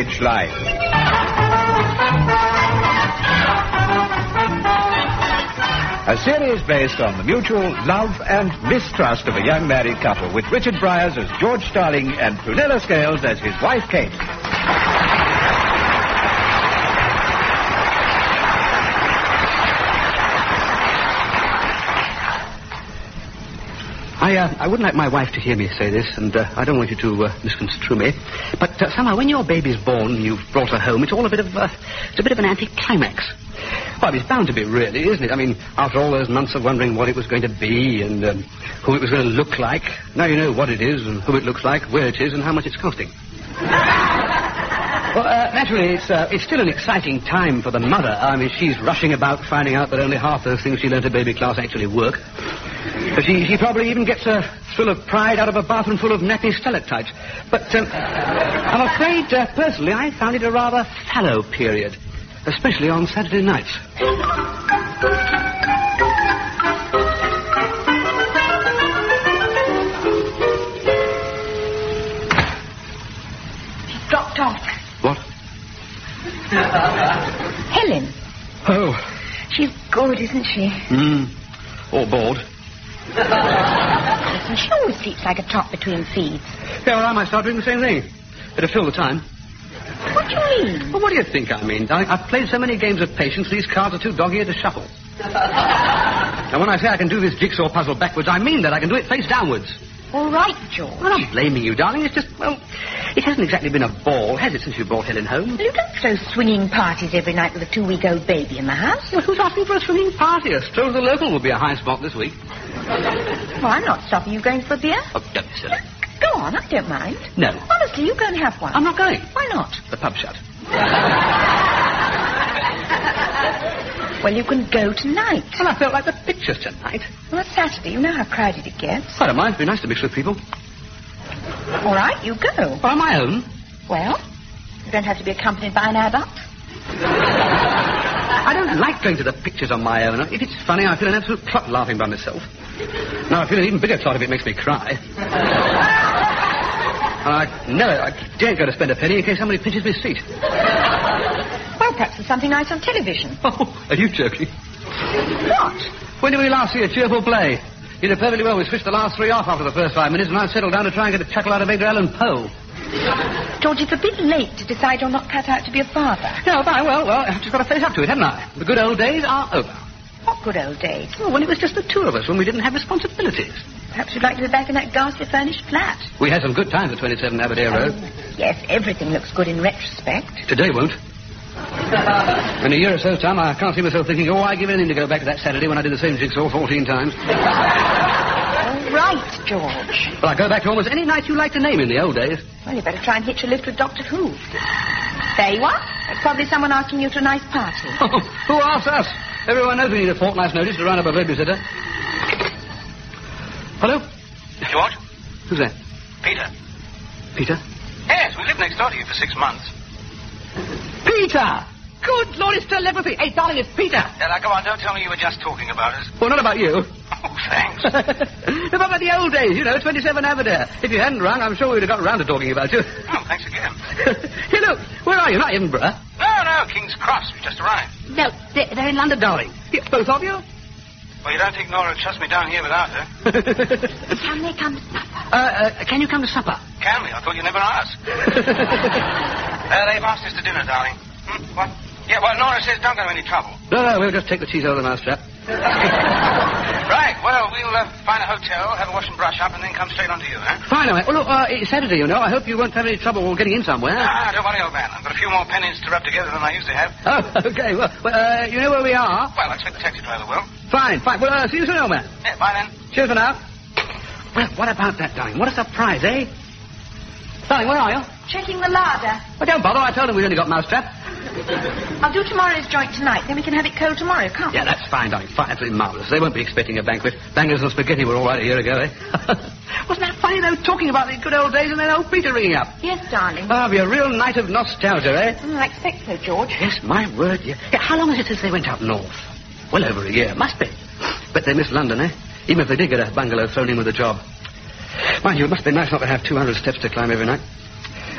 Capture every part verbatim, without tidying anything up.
Stage Life. A series based on the mutual love and mistrust of a young married couple, with Richard Bryars as George Starling and Prunella Scales as his wife, Kate. I, uh, I wouldn't like my wife to hear me say this, and uh, I don't want you to uh, misconstrue me. But uh, somehow, when your baby's born and you've brought her home, it's all a bit of uh, it's a bit of an anticlimax. Well, it's bound to be, really, isn't it? I mean, after all those months of wondering what it was going to be and um, who it was going to look like, now you know what it is and who it looks like, where it is, and how much it's costing. Well, uh, naturally, it's uh, it's still an exciting time for the mother. I mean, she's rushing about finding out that only half those things she learnt at baby class actually work. But she, she probably even gets a thrill of pride out of a bathroom full of nappy stalactites. But um, I'm afraid, uh, personally, I found it a rather fallow period, especially on Saturday nights. She's dropped off. What? Helen. Oh. She's good, isn't she? Hmm. Or bored. Listen, she always sleeps like a top between feeds. Yeah, well, I might start doing the same thing. Better fill the time. What do you mean? Well, what do you think I mean, darling? I've played so many games of patience, these cards are too dog-eared to shuffle. Now, when I say I can do this jigsaw puzzle backwards, I mean that. I can do it face downwards. All right, George. I'm not blaming you, darling. It's just, well, it hasn't exactly been a ball, has it, since you brought Helen home? You don't throw swinging parties every night with a two-week-old baby in the house. Well, who's asking for a swinging party? A stroll to the local will be a high spot this week. Well, I'm not stopping you going for a beer. Oh, don't be silly. Go on, I don't mind. No. Honestly, you go and have one. I'm not going. Why not? The pub's shut. Well, you can go tonight. Well, I felt like the pictures tonight. Well, it's Saturday. You know how crowded it gets. I don't mind. It'd be nice to mix with people. All right, you go. Well, on my own. Well, you don't have to be accompanied by an adult. I don't like going to the pictures on my own. If it's funny, I feel an absolute clot laughing by myself. Now, I feel an even bigger clot if it makes me cry. And I never, I daren't go to spend a penny in case somebody pinches me seat. Well, perhaps there's something nice on television. Oh, are you joking? What? When did we last see a cheerful play? You know perfectly well we switched the last three off after the first five minutes, and I've settled down to try and get a chuckle out of Edgar Allan Poe. George, it's a bit late to decide you're not cut out to be a father. No, fine, well, well, I've just got to face up to it, haven't I? The good old days are over. What good old days? Well, when it was just the two of us, when we didn't have responsibilities. Perhaps you'd like to be back in that ghastly furnished flat. We had some good times at twenty-seven Aberdare Road. Oh, yes, everything looks good in retrospect. Today won't. In a year or so's time, I can't see myself thinking, oh, I'd give anything to go back to that Saturday when I did the same jigsaw fourteen times. All right, George. Well, I go back to almost any night you like to name in the old days. Well, you better try and hitch a lift with Doctor Who. There you are. There's probably someone asking you to a nice party. Oh, who asked us? Everyone knows we need a fortnight's notice to round up a babysitter. Hello? George? Who's that? Peter. Peter? Yes, we lived next door to you for six months. Peter! Good Lord, it's telepathy. Hey, darling, it's Peter. Yeah, now, go on, don't tell me you were just talking about us. Well, not about you. Oh, thanks. About the old days, you know, twenty-seven Aberdare. If you hadn't rung, I'm sure we'd have got around to talking about you. Oh, thanks again. Hey, look, where are you? Not Edinburgh. No, no, King's Cross. We just arrived. No, they're, they're in London, darling. Yeah, both of you? Well, you don't think Nora would trust me down here without her? Can they come to supper? Uh, uh, can you come to supper? Can we? I thought you'd never ask. uh, they've asked us to dinner, darling. Hmm? What? Yeah, well, Nora says don't go to any trouble. No, no, we'll just take the cheese out of the mousetrap. Right, well, we'll uh, find a hotel, have a wash and brush up, and then come straight on to you, huh? Fine, all right. Well, look, uh, it's Saturday, you know. I hope you won't have any trouble getting in somewhere. Ah, don't worry, old man. I've got a few more pennies to rub together than I used to have. Oh, okay. Well, well uh, you know where we are? Well, I expect the taxi driver will. Fine, fine. Well, uh, see you soon, old man. Yeah, bye then. Cheers for now. Well, what about that, darling? What a surprise, eh? Darling, where are you? Checking the larder. Well, don't bother. I told him we'd only got mousetrap. I'll do tomorrow's joint tonight, then we can have it cold tomorrow, can't we? Yeah, that's fine, darling. Fine, absolutely marvellous. They won't be expecting a banquet. Bangers and spaghetti were all right a year ago, eh? Wasn't that funny, though, talking about the good old days and then old Peter ringing up? Yes, darling. Oh, it'll be a real night of nostalgia, eh? Mm, I expect so, George. Yes, my word, yeah. yeah. How long is it since they went up north? Well over a year. Must be. But they missed London, eh? Even if they did get a bungalow thrown in with a job. Mind you, it must be nice not to have two hundred steps to climb every night.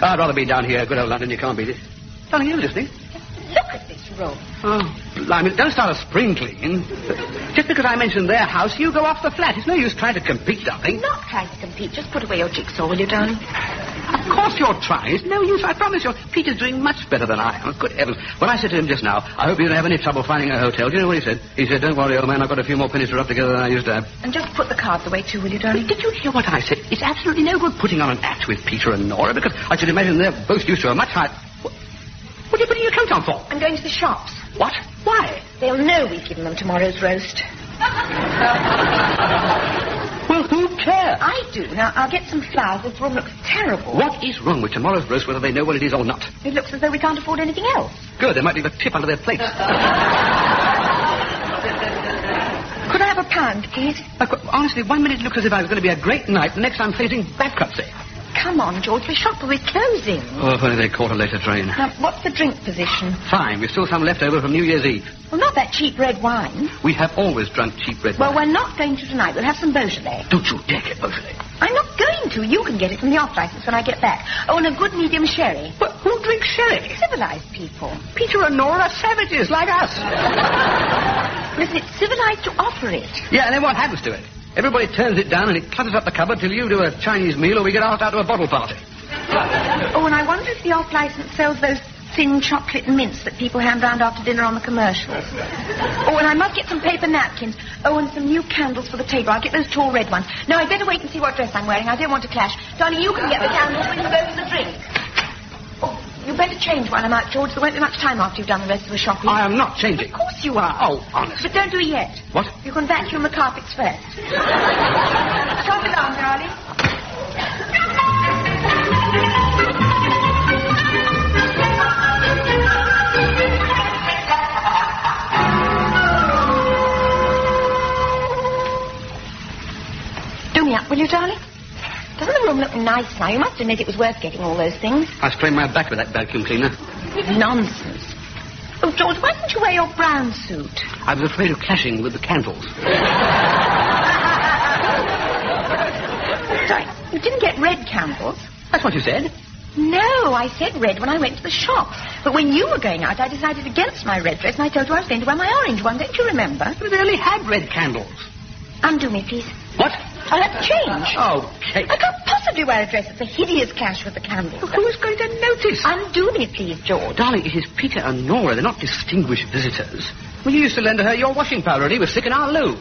I'd rather be down here. Good old London, you can't beat it. Darling, are you listening? Look at this room. Oh, blimey, don't start a spring cleaning. Just because I mentioned their house, you go off the flat. It's no use trying to compete, darling. Not trying to compete. Just put away your jigsaw, will you, darling? Of course you're trying. It's no use, I promise you. Peter's doing much better than I am. Good heavens. When I said to him just now, I hope you don't have any trouble finding a hotel, do you know what he said? He said, don't worry, old man, I've got a few more pennies to rub together than I used to have. And just put the cards away, too, will you, darling? Did you hear what I said? It's absolutely no good putting on an act with Peter and Nora, because I should imagine they're both used to a much higher... What, what are you putting your coat on for? I'm going to the shops. What? Why? They'll know we've given them tomorrow's roast. Well, who cares? I do. Now, I'll get some flowers. This room looks terrible. What is wrong with tomorrow's roast, whether they know what it is or not? It looks as though we can't afford anything else. Good, they might leave a tip under their plates. Could I have a pound, please? Uh, honestly, one minute it looks as if I was going to be a great night, the next I'm facing bankruptcy. Come on, George, the shop will be closing. Oh, if only they caught a later train. Now, what's the drink position? Fine, we've still some left over from New Year's Eve. Well, not that cheap red wine. We have always drunk cheap red Well, wine. we're not going to tonight. We'll have some Beaujolais. Don't you dare get Beaujolais. I'm not going to. You can get it from the off-license when I get back. Oh, and a good medium sherry. But who drinks sherry? Civilized people. Peter and Nora are savages like us. Listen, it's civilized to offer it. Yeah, and then what happens to it? Everybody turns it down and it clutters up the cupboard till you do a Chinese meal or we get asked out to a bottle party. Oh, and I wonder if the off-license sells those thin chocolate mints that people hand round after dinner on the commercials. Oh, and I must get some paper napkins. Oh, and some new candles for the table. I'll get those tall red ones. Now, I'd better wait and see what dress I'm wearing. I don't want to clash. Darling, you can get the candles when you go for the drink. Oh, you better change while I'm out, George. There won't be much time after you've done the rest of the shopping. I am not changing. Of course you are. Oh, honest. But don't do it yet. What? You can vacuum the carpets first. Shop along, darling. Do me up, will you, darling? Doesn't the room look nice now? You must admit it was worth getting all those things. I sprained my back with that vacuum cleaner. Nonsense. Oh, George, why didn't you wear your brown suit? I was afraid of clashing with the candles. Sorry, you didn't get red candles. That's what you said. No, I said red when I went to the shop. But when you were going out, I decided against my red dress, and I told you I was going to wear my orange one. Don't you remember? But they only had red candles. Undo me, please. What? I'll have to change. Oh, Kate. I can't possibly wear a dress that's a hideous clash with the candles. Who is going to notice? Undo me, please, George. Darling, it is Peter and Nora. They're not distinguished visitors. Well, you used to lend her your washing powder and he was sick in our loo.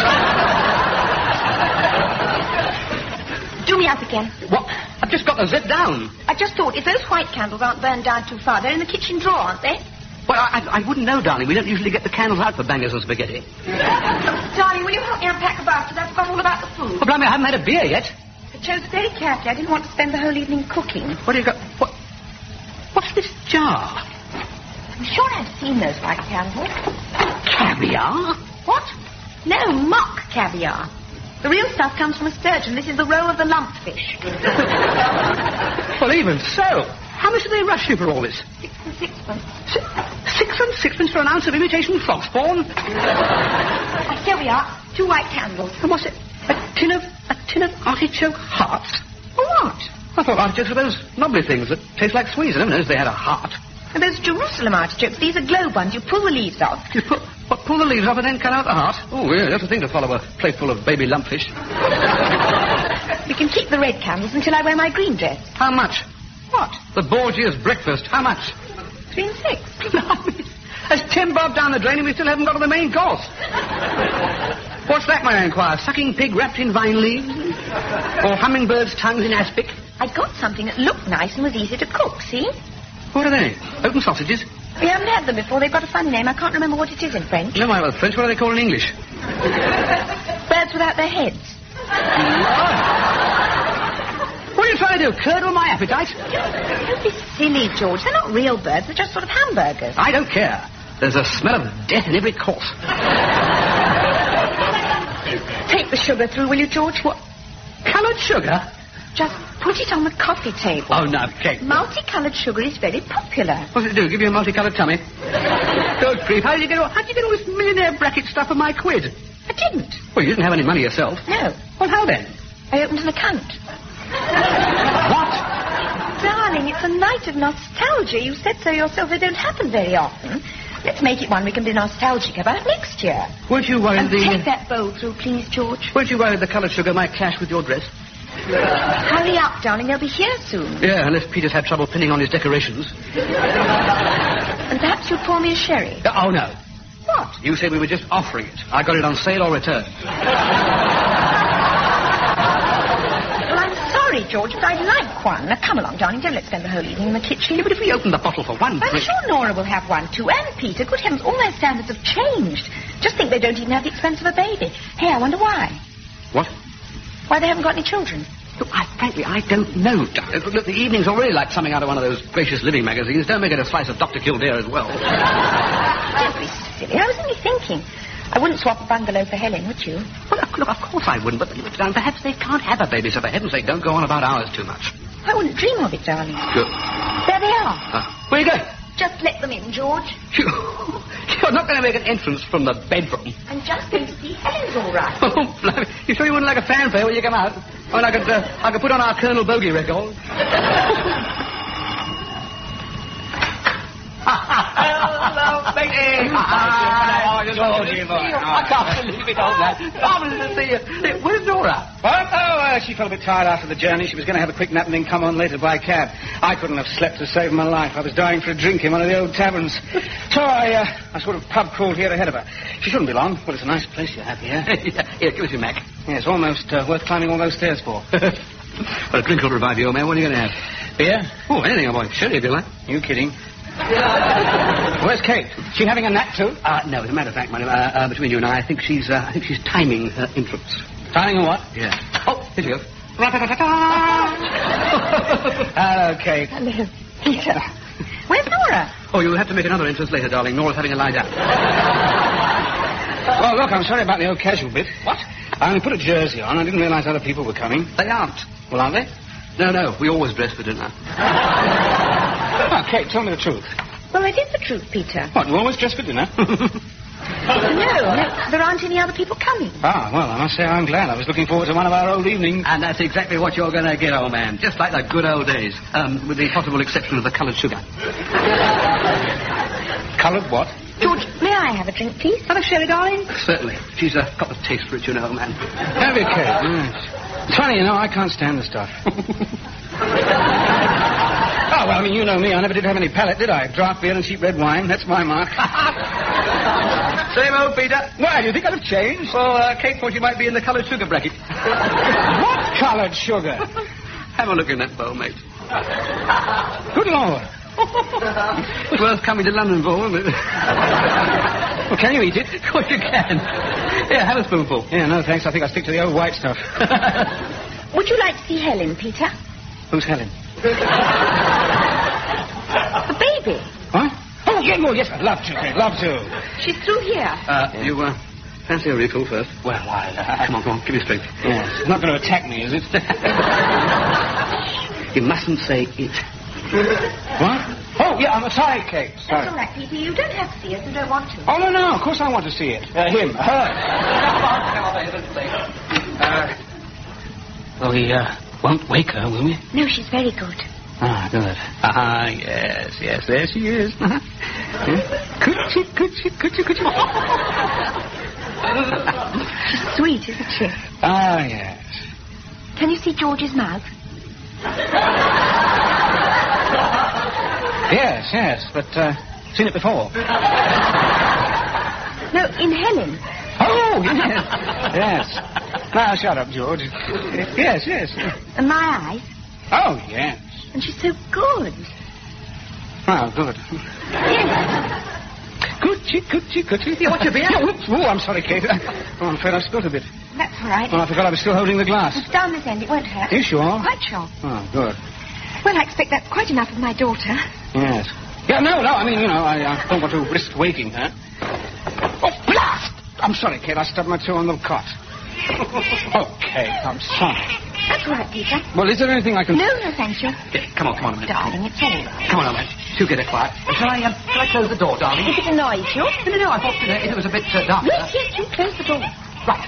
Do me up again. What? I've just got the zip down. I just thought, if those white candles aren't burned down too far, they're in the kitchen drawer, aren't they? Well, I, I, I wouldn't know, darling. We don't usually get the candles out for bangers and spaghetti. Darling, will you help me unpack the basket? I forgot all about the food. Oh, blimey, I haven't had a beer yet. I chose it very carefully. I didn't want to spend the whole evening cooking. What do you got? What? What's this jar? I'm sure I've seen those white candles. Caviar? What? No, mock caviar. The real stuff comes from a sturgeon. This is the roe of the lumpfish. Well, even so. How much do they rush you for all this? Six and sixpence. Si- six and sixpence for an ounce of imitation frog spawn? Oh, here we are. Two white candles. And what's it? A tin of a tin of artichoke hearts? For what? I thought artichokes were those knobbly things that taste like sweets. I never noticed they had a heart. And those Jerusalem artichokes, these are globe ones. You pull the leaves off. You put, what, pull the leaves off and then cut out the heart? Oh, yeah, that's a thing to follow a plateful of baby lumpfish. We can keep the red candles until I wear my green dress. How much? What? The Borgia's breakfast. How much? Three and six. Blimey. There's ten bob down the drain and we still haven't got to the main course. What's that, may I inquire? Sucking pig wrapped in vine leaves? Or hummingbirds' tongues in aspic? I got something that looked nice and was easy to cook, see? What are they? Open sausages? We haven't had them before. They've got a funny name. I can't remember what it is in French. No, I was French. What are they called in English? Birds without their heads. What are you trying to do? Curdle my appetite? Don't be silly, George. They're not real birds. They're just sort of hamburgers. I don't care. There's a smell of death in every course. Take the sugar through, will you, George? What? Coloured sugar? Just put it on the coffee table. Oh, no, Kate. Multicoloured sugar is very popular. What does it do? Give you a multicoloured tummy? Good grief. How did you get all, how did you get all this millionaire bracket stuff for my quid? I didn't. Well, you didn't have any money yourself. No. Well, how then? I opened an account. What? Darling, darling, it's a night of nostalgia. You said so yourself. They don't happen very often. Let's make it one we can be nostalgic about next year. Weren't you worried And the... take that bowl through, please, George. Weren't you worried the coloured sugar might clash with your dress? Hurry up, darling. They'll be here soon. Yeah, unless Peter's had trouble pinning on his decorations. And perhaps you'll pour me a sherry. Uh, oh, no. What? You said we were just offering it. I got it on sale or return. Well, I'm sorry, George, but I'd like one. Now, come along, darling. Don't let's spend the whole evening in the kitchen. Yeah, but if we open the bottle for one I'm drink... sure Nora will have one, too. And Peter. Good heavens, all their standards have changed. Just think they don't even have the expense of a baby. Hey, I wonder why. What? Why they haven't got any children. Look, I, frankly, I don't know, darling. Look, the evening's already like something out of one of those Gracious Living magazines. Don't make it a slice of Doctor Kildare as well. Don't be silly. I was only thinking. I wouldn't swap a bungalow for Helen, would you? Well, look, look, of course I wouldn't, but darling, perhaps they can't have a baby, so for heaven's sake, don't go on about ours too much. I wouldn't dream of it, darling. Good. There they are. Uh, where are you going? Just let them in, George. You, you're not going to make an entrance from the bedroom. I'm just going to see Helen's all right. Oh, blimey. You sure you wouldn't like a fanfare when you come out? I mean, I could, uh, I could put on our Colonel Bogey record. Hello, matey. Hi, Georgie. I can't believe it, old man. Marvellous to see you. Where's Nora? What? Oh, uh, she felt a bit tired after the journey. She was going to have a quick nap and then come on later by cab. I couldn't have slept to save my life. I was dying for a drink in one of the old taverns. So I, uh, I sort of pub crawled here ahead of her. She shouldn't be long. Well, it's a nice place you have here. yeah, here, give us your Mac. Yeah, it's almost uh, worth climbing all those stairs for. Well, a drink will revive you, old man. What are you going to have? Beer? Oh, anything, old boy. Sherry, if you like. You kidding? Where's Kate? She having a nap too? Uh, no, as a matter of fact, madam, uh, uh, between you and I, I think she's, uh, I think she's timing her entrance. Timing a what? Yeah. Oh, here she goes. Hello, Kate. Hello, Peter. Where's Nora? Oh, you'll have to make another entrance later, darling. Nora's having a lie down. Well, look, I'm sorry about the old casual bit. What? I only put a jersey on. I didn't realize other people were coming. They aren't. Well, aren't they? No, no, we always dress for dinner. Oh, Kate, tell me the truth. Well, it is the truth, Peter. What, you always dress for dinner? No, no, there aren't any other people coming. Ah, well, I must say I'm glad. I was looking forward to one of our old evenings. And that's exactly what you're going to get, old man. Just like the good old days. Um, with the possible exception of the coloured sugar. Coloured what? George, may I have a drink, please? Have a sherry, darling? Certainly. She's uh, got the taste for it, you know, old man. Have you, Kate? Yes. It's funny, you know, I can't stand the stuff. Oh, well, I mean, you know me. I never did have any palate, did I? Draft beer and cheap red wine. That's my mark. Same old Peter. Why, do you think I'd have changed? Well, uh, Kate thought you might be in the coloured sugar bracket. What coloured sugar? Have a look in that bowl, mate. Good Lord. It's worth coming to London for, isn't it? Well, can you eat it? Of course you can. Yeah, have a spoonful. Yeah, no, thanks. I think I'll stick to the old white stuff. Would you like to see Helen, Peter? Who's Helen? The baby. What? Oh, yeah, well, yes, I'd love to, Kate. Love to. She's through here. Uh, you, uh, fancy a refill first? Well, I... Uh, come on, come on, give me strength. Yes. It's not going to attack me, is it? You mustn't say it. What? Oh, yeah, I'm sorry, Kate. Sorry. That's all right, Peter. You don't have to see us and don't want to. Oh, no, no, of course I want to see it. Uh, him, her. uh, well, we, uh, won't wake her, will we? No, she's very good. Ah, good. Ah, yes, yes, there she is. Uh-huh. Coochie, coochie, coochie, coochie. She's sweet, isn't she? Ah, yes. Can you see George's mouth? Yes, yes, but, uh, seen it before. No, in Helen. Oh, yes. Yes. Now, shut up, George. Yes, yes. And my eyes. Oh, yes. And she's so good. Oh, good. Yes. Coochie, coochie, coochie. Yeah, what's your beer? Oh, oops. Oh, I'm sorry, Kate. Oh, I'm afraid I spilled a bit. That's all right. Well, I forgot I was still holding the glass. It's down this end. It won't hurt. Are you sure? Quite sure. Oh, good. Well, I expect that's quite enough of my daughter. Yes. Yeah, no, no, I mean, you know, I uh, don't want to risk waking her. Oh, blast! I'm sorry, Kate. I stubbed my toe on the cot. Oh, Kate, I'm sorry. That's all right, Peter. Well, is there anything I can... No, no, thank you. Yeah, come on, come on a minute. Darling, it's all right. Come on, old man. Do get her quiet. Shall I, um, shall I close the door, darling? If it annoys you. No, no, no, I thought uh, it was a bit uh, dark. Yes, yes, you close the door. Right.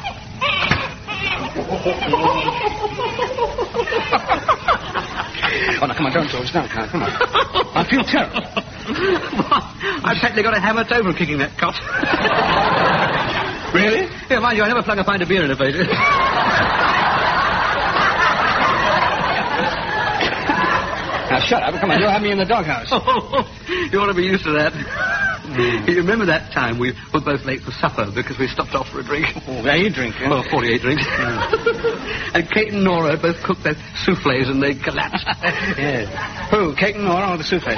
Oh, no, come on, don't, George. Don't, no, come on. I feel terrible. I've practically got a hammer toe from kicking that cot. Really? Yeah, mind you, I never flung a pint of beer in her face. Now, shut up. Come on, you'll have me in the doghouse. Oh, you ought to be used to that. Mm. You remember that time we were both late for supper because we stopped off for a drink? Oh, there you drink, huh? Well, forty-eight drinks. Mm. And Kate and Nora both cooked their souffles and they collapsed. Yes. Who, Kate and Nora or the souffles?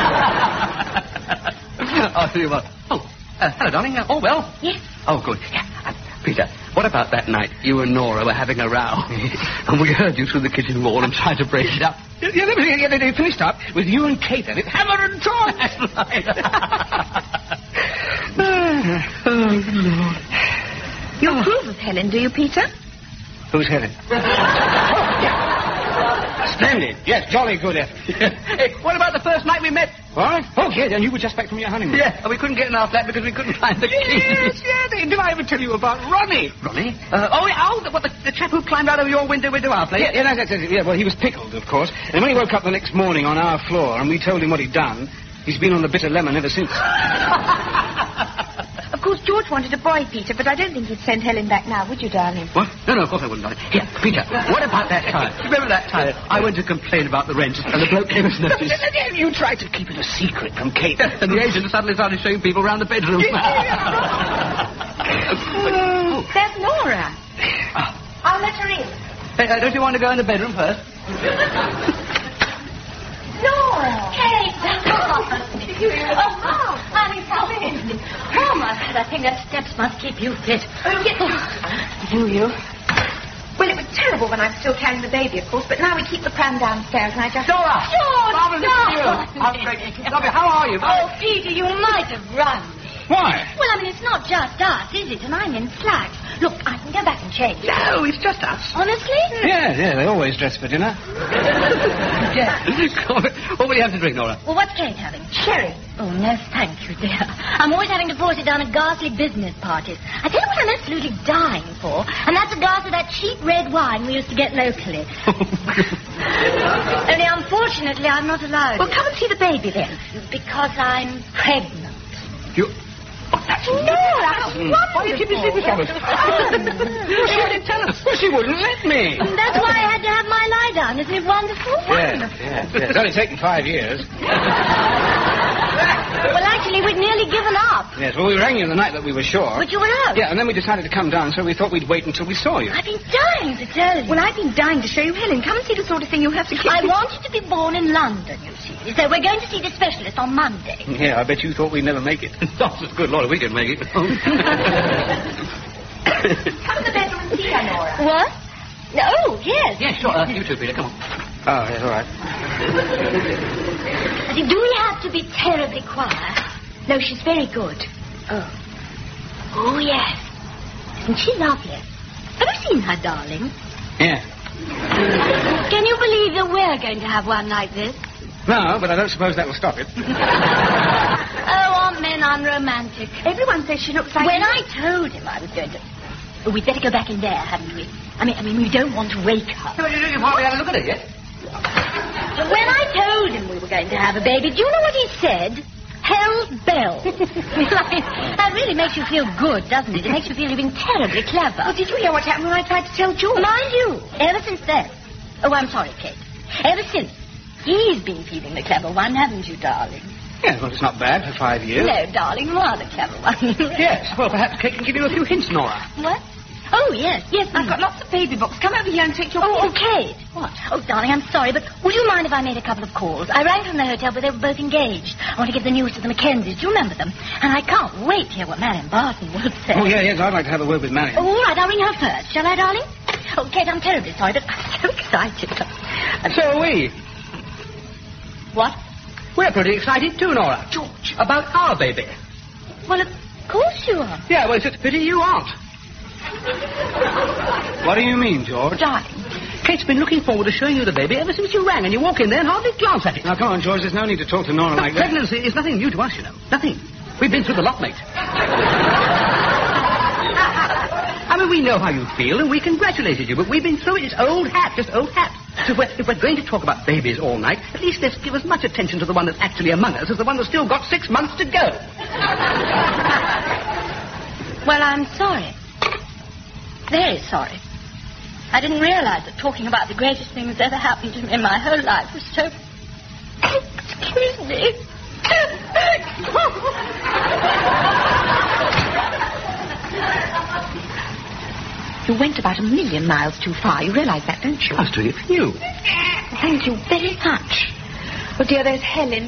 I'll tell you what. Oh, uh, hello, darling. Uh, all well? Yes. Oh, good. Yeah. Uh, Peter, what about that night you and Nora were having a row? And we heard you through the kitchen wall and tried to break it up. Yeah, yeah, yeah, yeah, they finished up with you and Kate at it. Hammer and tongs! That's right. Oh, Lord. You approve of Helen, do you, Peter? Who's Helen? Oh, yeah. Splendid. Yes, jolly good effort. Hey, what about the first night we met? What? Oh, yeah, and you were just back from your honeymoon. Yeah, and we couldn't get in our flat because we couldn't find the key. Yes, yes. Did I ever tell you about Ronnie? Ronnie? Uh, oh, yeah, oh, the, what, the, the chap who climbed out of your window into our place? Yeah, yeah, that's it. Yeah, well, he was pickled, of course. And when he woke up the next morning on our floor and we told him what he'd done, he's been on the bitter lemon ever since. Of course, George wanted a boy, Peter, but I don't think he'd send Helen back now, would you, darling? What? No, no, of course I wouldn't, darling. Here, Peter, what about that time? Remember that time I went to complain about the rent and the bloke gave us notice? You tried to keep it a secret from Kate. And the agent suddenly started showing people around the bedroom. Oh, there's Nora. I'll let her in. Hey, uh, don't you want to go in the bedroom first? Nora! Kate! Oh, Mom! Honey, come in. Come on, I think that steps must keep you fit. Oh, yes. Do you? Well, it was terrible when I was still carrying the baby, of course, but now we keep the pram downstairs and I just... Dora! George! Marvelous to see you. I'm great. Lovely. How are you? Oh, Peter, you might have run. Why? Well, I mean, it's not just us, is it? And I'm in slacks. Look, I can go back and change. No, it's just us. Honestly? Yeah, yeah, they always dress for dinner. Yeah. What will you have to drink, Nora? Well, what's Kate having? Sherry. Oh, no, thank you, dear. I'm always having to force it down at ghastly business parties. I tell you what I'm absolutely dying for, and that's a glass of that cheap red wine we used to get locally. Only, unfortunately, I'm not allowed. Well, come and see the baby, then. Because I'm pregnant. You... Oh, that's Nora, how Why did you keep your secret from us? She didn't tell us. Well, she wouldn't let me. And that's why I had to have my lie down. Isn't it wonderful? Yeah, yeah, yeah. It's only taken five years. Well, actually, we'd nearly given up. Yes, well, we rang you the night that we were sure. But you were out. Yeah, and then we decided to come down, so we thought we'd wait until we saw you. I've been dying to tell you. Well, I've been dying to show you Helen. Come and see the sort of thing you have to keep. I wanted to be born in London, you see. So we're going to see the specialist on Monday. Yeah, I bet you thought we'd never make it. Nonsense, good Lord, we can make it. Come to the bedroom and see her, Nora. What? Oh, yes. Yeah, sure. Uh, you too, Peter, come on. Oh, yes, all right. I think, do we have to be terribly quiet? No, she's very good. Oh. Oh, yes. Isn't she lovely? Have you seen her, darling? Yeah. Can you believe that we're going to have one like this? No, but I don't suppose that will stop it. Oh, aren't men unromantic? Everyone says she looks like... When I told him I was going to... Oh, we'd better go back in there, hadn't we? I mean, I mean, we don't want to wake her. No, you, you've hardly had a look at it yet. But when I told him we were going to have a baby, do you know what he said? Hell's bell. I mean, that really makes you feel good, doesn't it? It makes you feel you've been terribly clever. Well, did you hear what happened when I tried to tell George? Mind you, ever since then... Oh, I'm sorry, Kate. Ever since, he's been feeling the clever one, haven't you, darling? Yeah, well, it's not bad for five years. No, darling, rather clever one. Yes, well, perhaps Kate can give you a few hints, Nora. What? Oh, yes, yes. I've got lots of baby books. Come over here and take your... Oh, oh, Kate. What? Oh, darling, I'm sorry, but would you mind if I made a couple of calls? I rang from the hotel, but they were both engaged. I want to give the news to the Mackenzies. Do you remember them? And I can't wait to hear what Marion Barton will say. Oh, yeah, yes, I'd like to have a word with Marion. Oh, all right, I'll ring her first. Shall I, darling? Oh, Kate, I'm terribly sorry, but I'm so excited. And so are we. What? We're pretty excited too, Nora. George. About our baby. Well, of course you are. Yeah, well, it's just a pity you aren't. What do you mean, George? Darling. Kate's been looking forward to showing you the baby ever since you rang, and you walk in there and hardly glance at it. Now, come on, George, there's no need to talk to Nora But like that. pregnancy is nothing new to us, you know. Nothing. We've been through the lot, mate. I mean, we know how you feel, and we congratulated you, but we've been through it. It's old hat, just old hat. So if we're, if we're going to talk about babies all night, at least let's give as much attention to the one that's actually among us as the one that's still got six months to go. Well, I'm sorry. Very sorry. I didn't realize that talking about the greatest thing that's ever happened to me in my whole life was so... Excuse me. You went about a million miles too far. You realize that, don't you? I was doing it for you. Thank you very much. Oh, dear, there's Helen.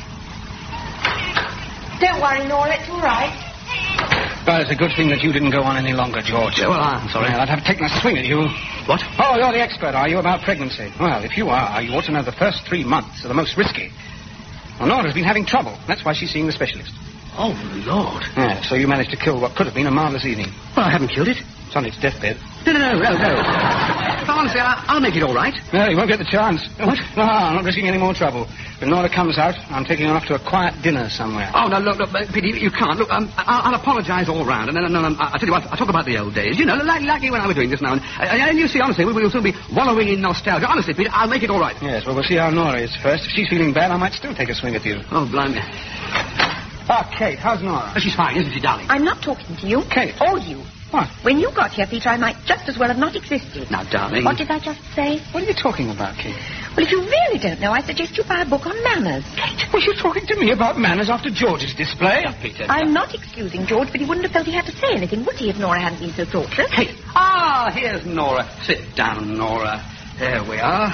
Don't worry, Nora, it's all right. Well, it's a good thing that you didn't go on any longer, George. Well, I'm sorry. Well, I'd have taken a swing at you. What? Oh, you're the expert, are you, about pregnancy? Well, if you are, you ought to know the first three months are the most risky. Well, Nora's been having trouble. That's why she's seeing the specialist. Oh, Lord. Yeah, so you managed to kill what could have been a marvellous evening. Well, I haven't killed it. It's on its deathbed. No, no, no, no, no. Honestly, I, I'll make it all right. No, you won't get the chance. What? No, I'm not risking any more trouble. When Nora comes out, I'm taking her off to a quiet dinner somewhere. Oh, no, look, look, Peter, you can't. Look, um, I'll, I'll apologise all round, and then um, I'll tell you what, I'll talk about the old days. You know, like, like you and I were doing this now. And, uh, and you see, honestly, we, we'll soon be wallowing in nostalgia. Honestly, Peter, I'll make it all right. Yes, well, we'll see how Nora is first. If she's feeling bad, I might still take a swing at you. Oh, blimey. Ah, Kate, how's Nora? Oh, she's fine, isn't she, darling? I'm not talking to you. Kate. Or you. What? When you got here, Peter, I might just as well have not existed. Now, darling. What did I just say? What are you talking about, Kate? Well, if you really don't know, I suggest you buy a book on manners. Kate, were you talking to me about manners after George's display? Oh, Peter. I'm not excusing George, but he wouldn't have felt he had to say anything, would he, if Nora hadn't been so thoughtless? Kate. Ah, here's Nora. Sit down, Nora. There we are.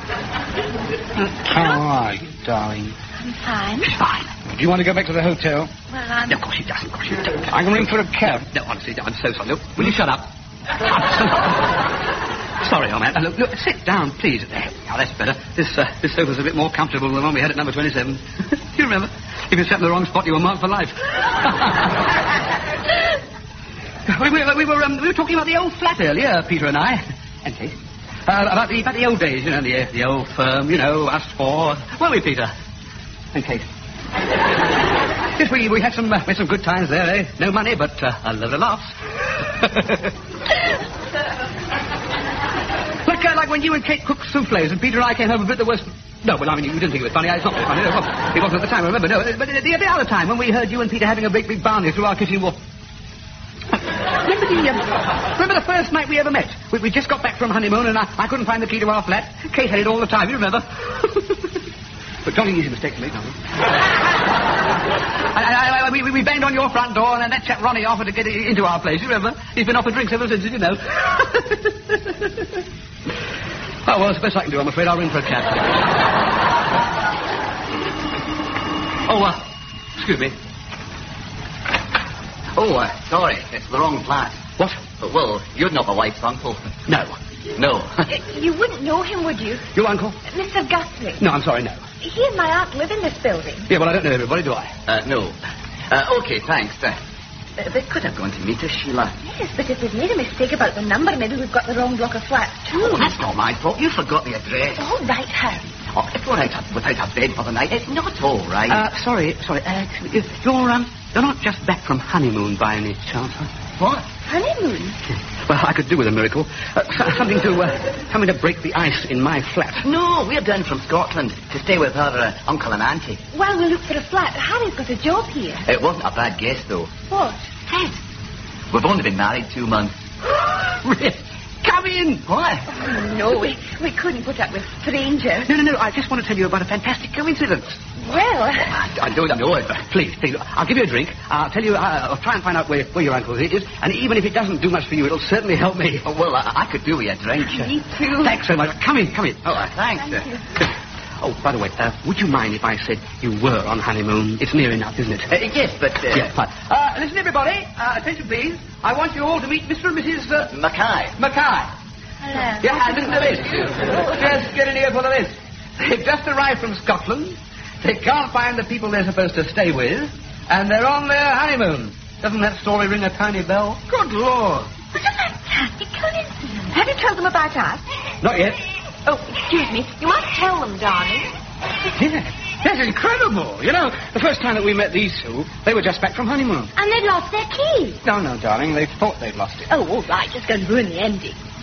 How are you, darling? I'm fine. She's fine. Do you want to go back to the hotel? Well, I'm... No, of course she doesn't. Of course she doesn't. I can ring for a cab. No, honestly, I'm so sorry. Look, will you shut up? Sorry, old man. Uh, look, look, sit down, please. There. Now, that's better. This uh, this sofa's a bit more comfortable than the one we had at number twenty-seven. Do you remember? If you sat in the wrong spot, you were marked for life. we, we, we, were, um, we were talking about the old flat earlier, Peter and I. And Kate. Uh, about, the, about the old days, you know, the, the old firm, you know, us four. Weren't we, Peter? And Kate. Yes, we, we had some uh, we had some good times there, eh? No money, but uh, a lot of laughs. like, uh, like when you and Kate cooked souffles and Peter and I came home a bit the worst... No, well, I mean, you didn't think it was funny. It's not funny. It wasn't, it wasn't at the time, I remember. No, but the, the other time when we heard you and Peter having a big, big barney through our kitchen wall... Remember the, um, remember the first night we ever met? We, we just got back from honeymoon and I, I couldn't find the key to our flat. Kate had it all the time, you remember? But jolly easy mistake to make, darling. I, I, I, we, we banged on your front door and then that chap Ronnie offered to get into our place, you remember? He's been offered drinks ever since, did you know? Oh, well, it's the best I can do, I'm afraid. I'll ring for a cab. Oh, uh, excuse me. Oh, uh, sorry, it's the wrong flat. What? Uh, well, you're not my wife's uncle. No. No. Uh, you wouldn't know him, would you? Your uncle? Mister Guthrie. No, I'm sorry, no. He and my aunt live in this building. Yeah, well, I don't know everybody, do I? Uh, no. Uh, okay, thanks. Uh, they could have gone to meet us, Sheila. Yes, but if they've made a mistake about the number, maybe we've got the wrong block of flats, too. Oh, that's not my fault. You forgot the address. All right, Harry. Oh, if we're out of, without a bed for the night, it's not all right. Uh, sorry, sorry. Uh, you're, um, you're not just back from honeymoon by any chance, huh? What? Honeymoon? Well, I could do with a miracle. Uh, something to, uh, something to break the ice in my flat. No, we're down from Scotland to stay with our uh, uncle and auntie. Well, we'll look for a flat. Harry's got a job here. It wasn't a bad guess, though. What? Ted, we've only been married two months. Really? Come in! What? Oh, no, we, we couldn't put up with strangers. No, no, no, I just want to tell you about a fantastic coincidence. Well... I, I don't know it. Please, please, I'll give you a drink. I'll tell you, uh, I'll try and find out where, where your uncle is, and even if it doesn't do much for you, it'll certainly help me. Oh, well, I, I could do with a drink. Me too. Thanks so much. Come in, come in. Oh, uh, thanks. Thank you. Oh, by the way, uh, would you mind if I said you were on honeymoon? It's near enough, isn't it? Uh, yes, but... Uh, Yeah, fine. Uh, listen, everybody. Uh, attention, please. I want you all to meet Mister and Missus Uh, Mackay. Mackay. Hello. Yeah, and listen to this. Just get an earful of this. They've just arrived from Scotland. They can't find the people they're supposed to stay with, and they're on their honeymoon. Doesn't that story ring a tiny bell? Good Lord. What a fantastic coincidence. Have you told them about us? Not yet. Oh, excuse me. You must tell them, darling. Yeah, that's incredible. You know, the first time that we met these two, they were just back from honeymoon. And they'd lost their key. No, no, darling, they thought they'd lost it. Oh, all right. Just going to ruin the ending.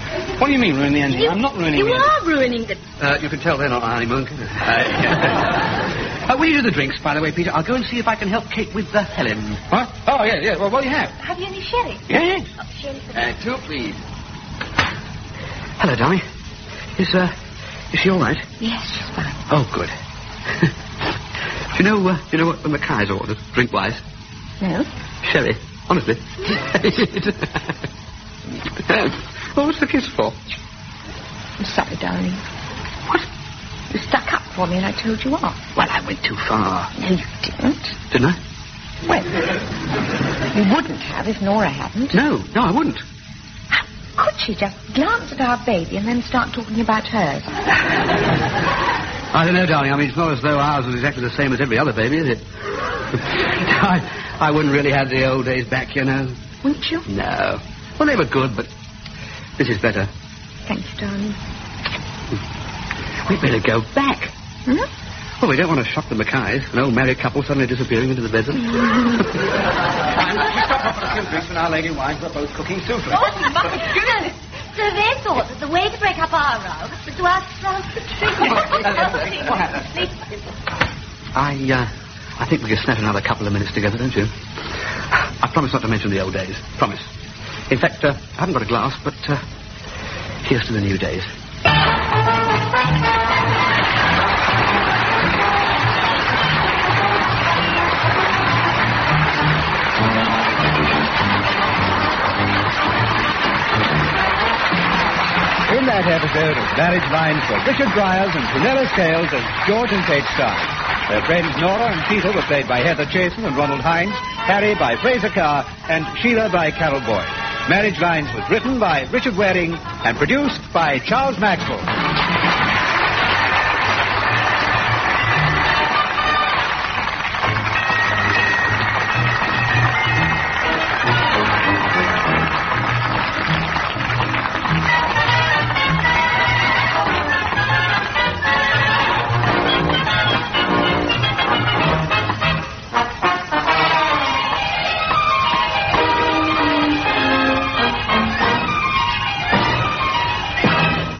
What do you mean, ruin the ending? You, I'm not ruining you the ending. are ruining the... Uh, you can tell they're not on honeymoon, can you? Uh, will you do the drinks, by the way, Peter? I'll go and see if I can help Kate with uh, Helen. What? Oh, yeah, yeah. Well, what do you have? Have you any sherry? Yeah. Oh, sherry for Uh, two, please. Hello, darling. Is, uh, is she all right? Yes, she's fine. Oh, good. do you know, uh, do you know what the Mackay's ordered, drink-wise? No? Sherry. Honestly. Oh, what's the kiss for? I'm sorry, darling. What? You stuck up for me and I told you off. Well, I went too far. No, you didn't. Didn't I? Well, you wouldn't have if Nora hadn't. No, no, I wouldn't. How could she just glance at our baby and then start talking about hers? I don't know, darling. I mean, it's not as though ours was exactly the same as every other baby, is it? I, I wouldn't really have the old days back, you know. Wouldn't you? No. Well, they were good, but this is better. Thank you, darling. We'd better go back. Hmm? Well, we don't want to shock the Mackays, an old married couple suddenly disappearing into the bedroom. Fine, you stop off for a few drinks and our lady wives are both cooking souffle. Oh, my goodness. So they thought that the way to break up our row was to ask France to drink. What happened? I, uh, I think we can snap another couple of minutes together, don't you? I promise not to mention the old days. Promise. In fact, uh, I haven't got a glass, but uh, here's to the new days. In that episode of Marriage Lines were Richard Bryars and Prunella Scales as George and Kate Starling. Their friends Nora and Peter were played by Heather Chasen and Ronald Hines, Harry by Fraser Carr, and Sheila by Carol Boyd. Marriage Lines was written by Richard Waring and produced by Charles Maxwell.